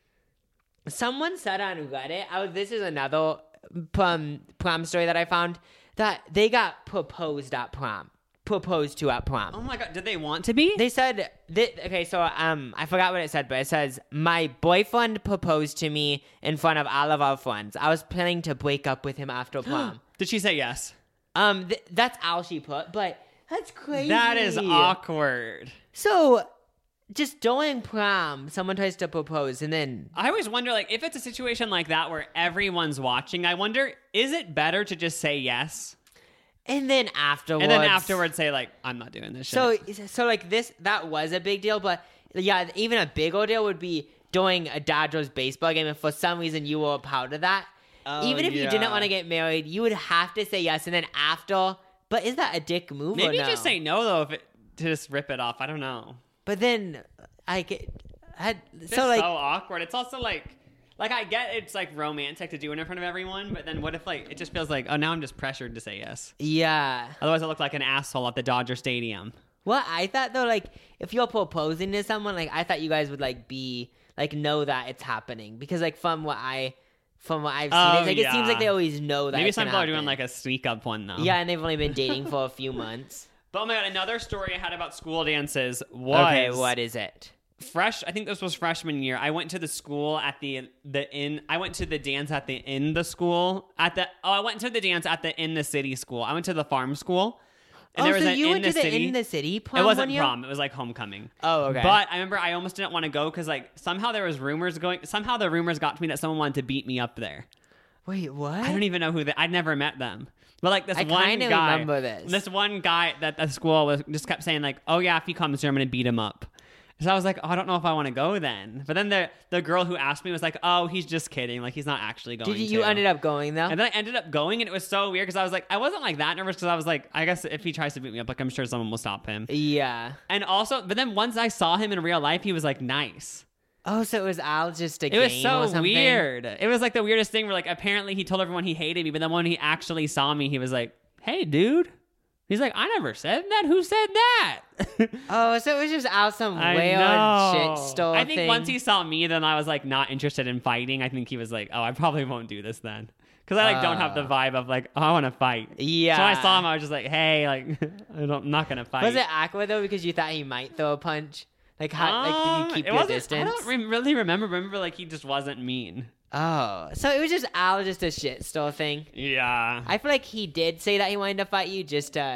Someone said on Reddit, oh, this is another prom, prom story that I found, that they got proposed at prom. Proposed to at prom. Oh my god, did they want to be? They said, that, okay, so um, I forgot what it said, but it says, my boyfriend proposed to me in front of all of our friends. I was planning to break up with him after prom. Did she say yes? um, th- That's all she put, but that's crazy. That is awkward. So, just during prom, someone tries to propose, and then I always wonder, like, if it's a situation like that where everyone's watching, I wonder, is it better to just say yes? and then afterwards, And then afterwards say, like, I'm not doing this shit. So, so like this, that was a big deal, but yeah, even a bigger deal would be during a Dodgers baseball game. If for some reason you were a part of that, Oh, even if you yeah. didn't want to get married, you would have to say yes, and then after. But is that a dick move? Maybe or no? just say no, though, if it, to just rip it off. I don't know. But then I get, I, It's so like. so awkward. It's also like, like I get it's like romantic to do it in front of everyone, but then what if like it just feels like, oh, now I'm just pressured to say yes. Yeah. Otherwise, I look like an asshole at the Dodger Stadium. Well, I thought though, like if you're proposing to someone, like I thought you guys would like be like know that it's happening, because like from what I, from what I've seen, Oh, it's, like it seems yeah. like they always know that. Maybe it's some gonna people are doing happen. like a sneak up one though. Yeah, and they've only been dating for a few months. But oh my god, another story I had about school dances was Okay, what is it? fresh. I think this was freshman year. I went to the school at the the in. I went to the dance at the in the school at the. Oh, I went to the dance at the in the city school. I went to the farm school. And oh, there was so an you in went the to the city. in the city prom? It wasn't one year? prom. It was like homecoming. Oh, okay. But I remember I almost didn't want to go because like somehow there was rumors going. Somehow the rumors got to me that someone wanted to beat me up there. Wait, what? I don't even know who they. I'd never met them. But like this I one kinda guy. remember this. This one guy that the school was just kept saying like, "Oh yeah, if he comes here, I'm gonna beat him up." So I was like, "Oh, I don't know if I want to go then." But then the the girl who asked me was like, "Oh, he's just kidding. Like he's not actually going." Did you, you to. ended up going though? And then I ended up going, and it was so weird because I was like, I wasn't like that nervous because I was like, I guess if he tries to beat me up, like I'm sure someone will stop him. Yeah. And also, but then once I saw him in real life, he was like nice. Oh, so it was all just a It game was or so something? weird. It was like the weirdest thing where like apparently he told everyone he hated me, but then when he actually saw me, he was like, "Hey, dude." He's like, "I never said that. Who said that?" Oh, so it was just all some I weird know. shit store I think thing. once he saw me, then I was like not interested in fighting. I think he was like, "Oh, I probably won't do this then," because I like don't have the Uh. vibe of like, "Oh, I want to fight." Yeah. So when I saw him, I was just like, "Hey, like, I don't, I'm not gonna fight." Was it awkward though because you thought he might throw a punch? Like how? like Um, did you keep it your wasn't- distance? I don't re- really remember. Remember, like he just wasn't mean. Oh, so it was just all just a shit store thing. Yeah. I feel like he did say that he wanted to fight you just to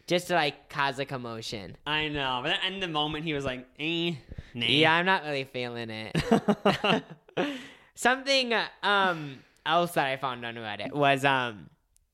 just to like cause a commotion. I know. But in the moment, he was like, eh, nah. Yeah, I'm not really feeling it. Something um else that I found on Reddit was um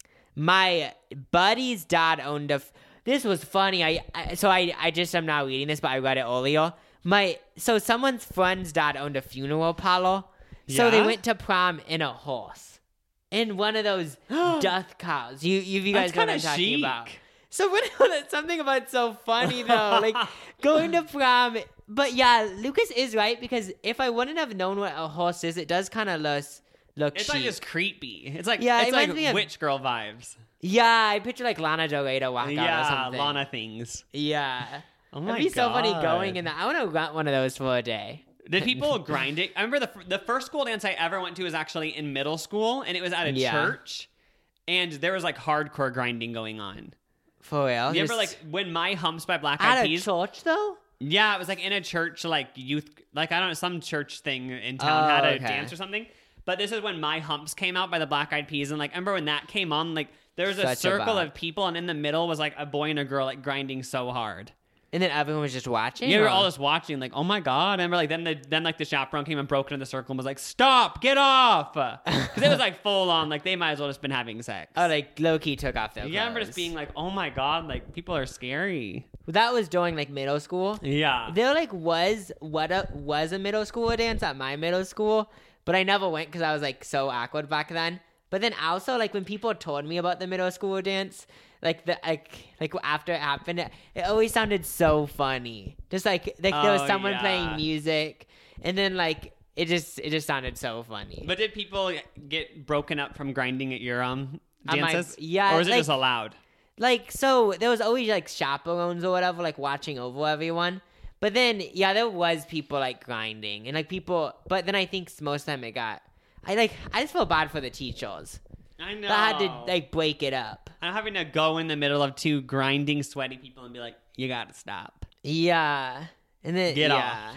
my buddy's dad owned a. F- this was funny. I, I so I I just am now reading this, but I read it earlier. My so someone's friend's dad owned a funeral parlor, so Yeah? they went to prom in a horse, in one of those death cows. You you, you guys That's know what kinda I'm talking chic. about. So what? Something about it's so funny though, like going to prom. But yeah, Lucas is right because if I wouldn't have known what a horse is, it does kind of look look It's chic. like just creepy. It's like Yeah, it it's like reminds me of- witch girl vibes. Yeah, I picture like Lana Del Rey to walk out or Yeah, something. Lana things. Yeah. Oh my It'd be so funny God. going in that. I want to rent one of those for a day. Did people grind it? I remember the f- the first school dance I ever went to was actually in middle school, and it was at a Yeah. church, and there was like hardcore grinding going on. For real? You remember Just like when My Humps by Black at Eyed a Peas? church though? Yeah, it was like in a church, like youth, like I don't know, some church thing in town Oh, had a okay. dance or something. But this is when My Humps came out by the Black Eyed Peas, and like I remember when that came on, like there was a Such a circle bop. of people, and in the middle was like a boy and a girl like grinding so hard. And then everyone was just watching? Yeah, we were or- all just watching, like, oh my god! And remember, like then the then like the chaperone came and broke into the circle and was like, "Stop! Get off!" Because it was like full on, like they might as well just been having sex. Oh, like low-key took off their yeah, I remember clothes. just being like, "Oh my god!" Like people are scary. That was during like middle school. Yeah. There like was what a, was a middle school dance at my middle school, but I never went because I was like so awkward back then. But then also like when people told me about the middle school dance, like the like like after it happened, it, it always sounded so funny. Just like like there was Oh, someone yeah. playing music, and then like it just it just sounded so funny. But did people get broken up from grinding at your um At my- dances? yeah, Or was it like- just allowed? Like, so there was always like chaperones or whatever, like watching over everyone. But then, yeah, there was people like grinding and like people, but then I think most of the time it got, I like, I just feel bad for the teachers I know. that had to like break it up. I'm having to go in the middle of two grinding, sweaty people and be like, "You got to stop." Yeah. And then, Get yeah.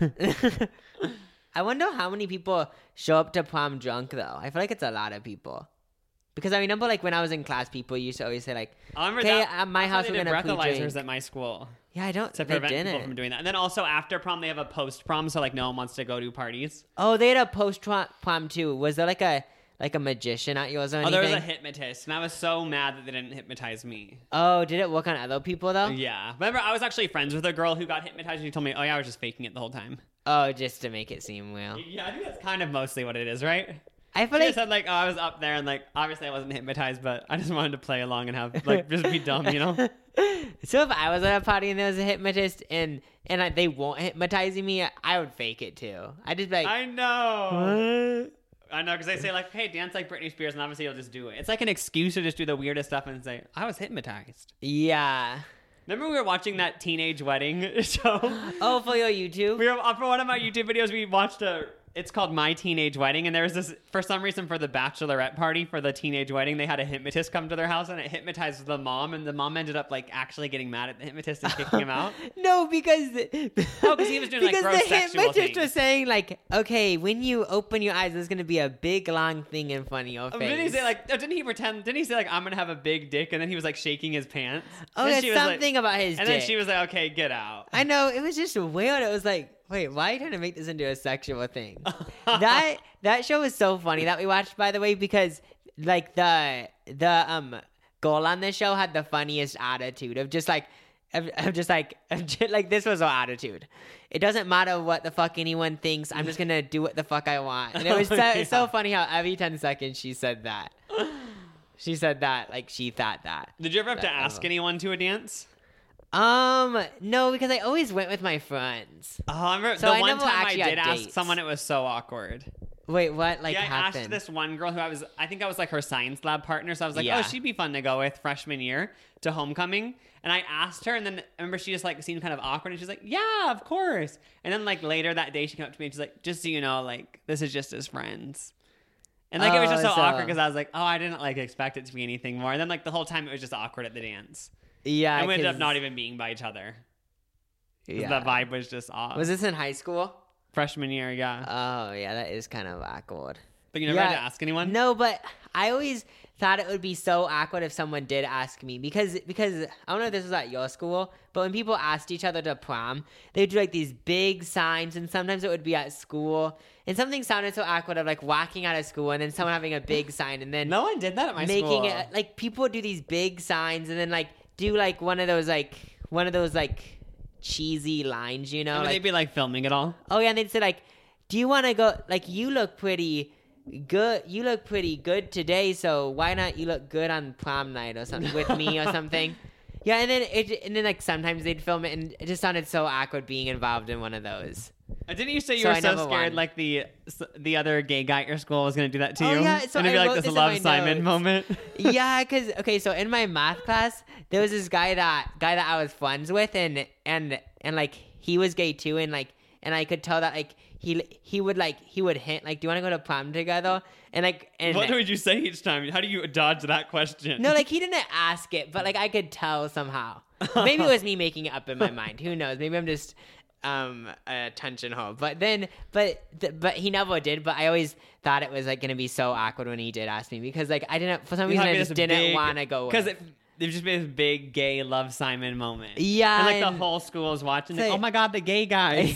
I wonder how many people show up to prom drunk though. I feel like it's a lot of people. Because I remember like when I was in class, people used to always say like, I remember okay, that. at my that's why house they we're did going to breathalyzers pre-drink. at my school Yeah, I don't, to they prevent people didn't. from doing that. And then also after prom, they have a post prom, so like no one wants to go to parties. Oh, they had a post prom too. Was there like a like a magician at yours or Oh, anything? there was a hypnotist, and I was so mad that they didn't hypnotize me. Oh, did it work on other people though? Yeah, remember I was actually friends with a girl who got hypnotized, and she told me, "Oh yeah, I was just faking it the whole time." Oh, just to make it seem real. Yeah, I think that's kind of mostly what it is, right? I She feel just like said like, "Oh, I was up there, and like obviously I wasn't hypnotized, but I just wanted to play along and have like just be dumb, you know." so if I was at a party and there was a hypnotist and and I, they won't hypnotizing me, I would fake it too. I'd just be like, I know. what? I know, because they say like, "Hey, dance like Britney Spears," and obviously you'll just do it. It's like an excuse to just do the weirdest stuff and say, "I was hypnotized." Yeah. Remember we were watching that teenage wedding show? Oh, for your YouTube? We were for one of my YouTube videos. We watched a. It's called My Teenage Wedding, and there was this for some reason for the bachelorette party for the teenage wedding. They had a hypnotist come to their house, and it hypnotized the mom, and the mom ended up like actually getting mad at the hypnotist and kicking him out. No, because Oh, 'cause he was doing, like, because gross the sexual hypnotist things. was saying like, okay, when you open your eyes, there's gonna be a big long thing in front of your face. Didn't he say like? oh, Didn't he pretend? Didn't he say like, "I'm gonna have a big dick," and then he was like shaking his pants? oh, And that's she was, like- something about his And dick. then she was like, "Okay, get out." I know, it was just weird. It was like, wait, why are you trying to make this into a sexual thing? that that show was so funny that we watched, by the way, because like the the um girl on the show had the funniest attitude of just like of, of just like of just, like this was her attitude. It doesn't matter what the fuck anyone thinks. I'm just gonna do what the fuck I want. And it was so, Yeah. so funny how every ten seconds she said that. She said that like she thought that. Did you ever have to That ask level. anyone to a dance? Um, no, because I always went with my friends. Oh, I remember So the I one never time I actually had did ask dates. someone, it was so awkward. Wait, what like yeah, I happened? asked this one girl who I was, I think I was like her science lab partner, so I was like, Yeah. oh, she'd be fun to go with freshman year to homecoming. And I asked her, and then I remember she just like seemed kind of awkward, and she's like, yeah, of course. And then like later that day, she came up to me and she's like, just so you know, like this is just as friends. And like it was just so, Oh, so- awkward because I was like, oh, I didn't like expect it to be anything more. And then like the whole time it was just awkward at the dance. Yeah, And we ended up 'cause- not even being by each other. 'Cause Yeah. The vibe was just off. Was this in high school? Freshman year, yeah. Oh, yeah, that is kind of awkward. But you never yeah. had to ask anyone? No, but I always thought it would be so awkward if someone did ask me because because I don't know if this was at your school, but when people asked each other to prom, they would do like these big signs, and sometimes it would be at school, and something sounded so awkward of like walking out of school and then someone having a big sign and then No one did that at my making school. it like people would do these big signs and then like do like one of those like one of those like cheesy lines, you know? And would like, they be like filming it all? oh yeah, and they'd say like, do you want to go, like, you look pretty good, you look pretty good today, so why not you look good on prom night or something with me or something? Yeah, and then it, and then like sometimes they'd film it, and it just sounded so awkward being involved in one of those. Uh, Didn't you say you So were I so never scared won. like the the other gay guy at your school was going to do that to Oh, you? yeah, so and it'd be I like wrote this this in Love my Simon notes. moment. Yeah, because okay, so in my math class, there was this guy that guy that I was friends with, and and and like he was gay too, and like and I could tell that like he he would like he would hint like, do you want to go to prom together? And like and What would you say each time? How do you dodge that question? no, like he didn't ask it, but like I could tell somehow. Maybe it was me making it up in my mind. Who knows? Maybe I'm just um a attention whore. But then, but th- but he never did. But I always thought it was like gonna be so awkward when he did ask me because like I didn't for some reason I just didn't want to go because with. it there'd just be this big gay Love Simon moment. Yeah, and like the and- whole school is watching. It's Like, like- oh my god, the gay guys.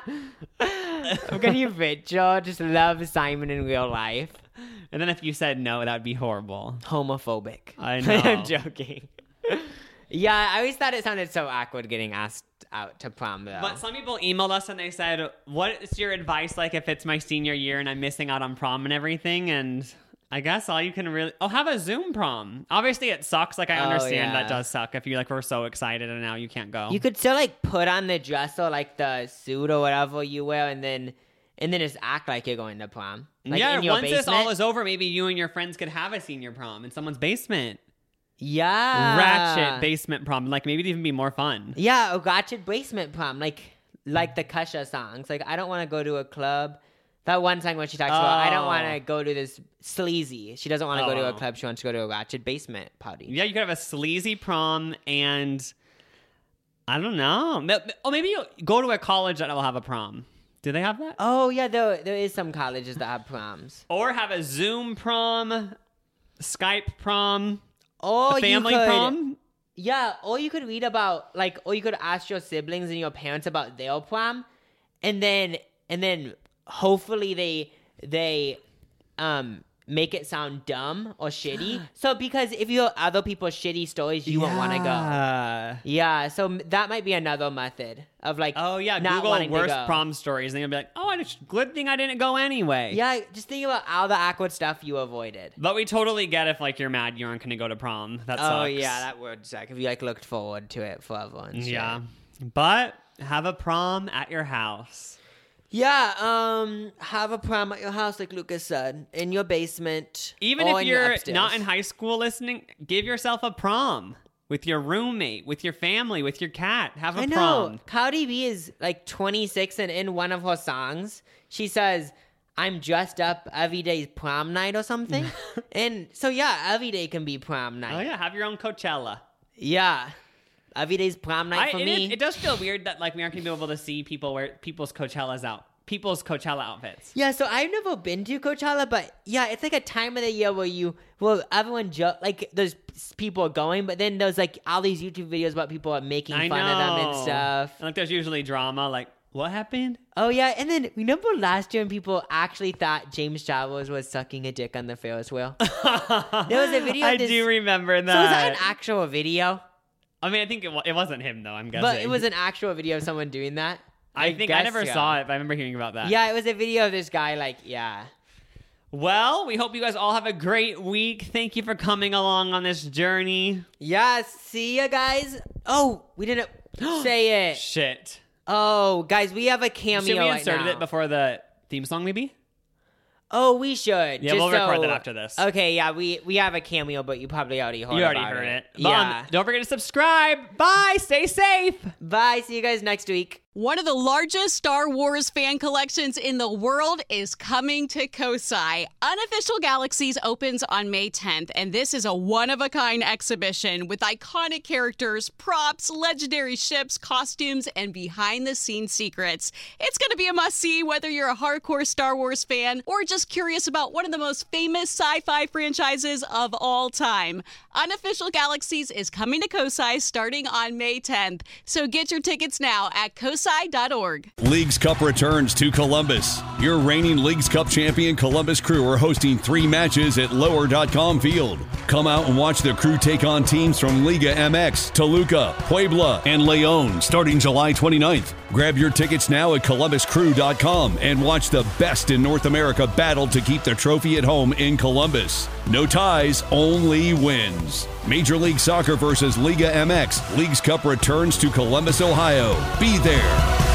I'm gonna you picture just love Simon in real life. And then if you said no, that would be horrible. Homophobic. I know. I'm joking. Yeah, I always thought it sounded so awkward getting asked out to prom though. But some people emailed us and they said, what is your advice like if it's my senior year and I'm missing out on prom and everything? And I guess all you can really... Oh, have a Zoom prom. Obviously, it sucks. Like, I Oh, understand yeah. that does suck if you, like, were so excited and now you can't go. You could still like put on the dress or like the suit or whatever you wear, and then and then just act like you're going to prom. Like yeah, in your once basement. this all is over, maybe you and your friends could have a senior prom in someone's basement. Yeah, Ratchet basement prom. Like, maybe it'd even be more fun. Yeah, a ratchet basement prom, like like the Kasha songs. Like I don't want to go to a club. That one song when she talks about I don't Oh. want to go to this sleazy. She doesn't want to Oh, go to a wow. club. She wants to go to a ratchet basement party. Yeah, you could have a sleazy prom and... I don't know. Ma- Oh, maybe you go to a college that will have a prom. Do they have that? Oh yeah, there there is some colleges that have proms. Or have a Zoom prom, Skype prom, Or a family you could, prom. Yeah, or you could read about like, or you could ask your siblings and your parents about their prom, and then and then hopefully they they um make it sound dumb or shitty. So because if you have other people's shitty stories, you won't want to go. Yeah. Yeah, so m- that might be another method of like Oh yeah, not Google wanting worst to go. prom stories, and you'll be like, "Oh, it's good thing I didn't go anyway." Yeah, just think about all the awkward stuff you avoided. But we totally get if like you're mad you aren't going to go to prom. That sucks. Oh yeah, that would suck if you like looked forward to it forever. And shit. yeah. But have a prom at your house. Yeah, um, have a prom at your house, like Lucas said, in your basement. Even or if in your you're upstairs. not in high school listening, give yourself a prom with your roommate, with your family, with your cat. Have a I know. prom. Cardi B is like twenty-six, and in one of her songs, she says, I'm dressed up every day's prom night or something. And so, yeah, every day can be prom night. Oh yeah, have your own Coachella. Yeah. Every day's prom night I, for it, me. is- it does feel weird that like we aren't gonna be able to see people wear people's Coachellas out, people's Coachella outfits. Yeah, so I've never been to Coachella, but yeah, it's like a time of the year where you, well, everyone, jo- like, there's people going, but then there's like all these YouTube videos about people making I fun know. of them and stuff. And, like there's usually drama, like what happened? Oh, yeah, and then remember last year when people actually thought James Charles was sucking a dick on the Ferris wheel? There was a video. I of this- do remember that. So was that an actual video? I mean, I think it, wa- it wasn't him though. I'm guessing, But it was an actual video of someone doing that? I, think I guess never so. saw it, but I remember hearing about that. Yeah, it was a video of this guy, like, yeah. Well, we hope you guys all have a great week. Thank you for coming along on this journey. Yeah, see ya, guys. Oh, we didn't say it. Shit. Oh, guys, we have a cameo Should we right insert now. it before the theme song, maybe? Oh, we should. Yeah, just we'll record so- that after this. Okay, yeah, we we have a cameo, but you probably already heard You already about heard it. it. But, um, Yeah. don't forget to subscribe. Bye. Stay safe. Bye. See you guys next week. One of the largest Star Wars fan collections in the world is coming to Kosai. Unofficial Galaxies opens on May tenth, and this is a one-of-a-kind exhibition with iconic characters, props, legendary ships, costumes, and behind-the-scenes secrets. It's going to be a must-see whether you're a hardcore Star Wars fan or just curious about one of the most famous sci-fi franchises of all time. Unofficial Galaxies is coming to Kosai starting on May tenth, so get your tickets now at kosai dot org. Leagues Cup returns to Columbus. Your reigning Leagues Cup champion Columbus Crew are hosting three matches at lower dot com field. Come out and watch the Crew take on teams from Liga M X, Toluca, Puebla, and Leon starting July twenty-ninth. Grab your tickets now at columbus crew dot com and watch the best in North America battle to keep the trophy at home in Columbus. No ties, only wins. Major League Soccer versus Liga M X. Leagues Cup returns to Columbus, Ohio. Be there.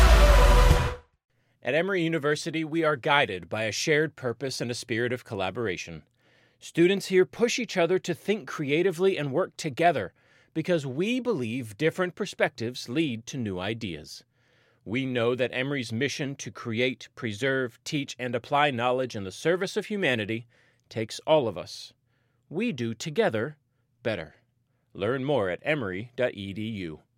At Emory University, we are guided by a shared purpose and a spirit of collaboration. Students here push each other to think creatively and work together because we believe different perspectives lead to new ideas. We know that Emory's mission to create, preserve, teach, and apply knowledge in the service of humanity takes all of us. We do together better. Learn more at emory dot e d u.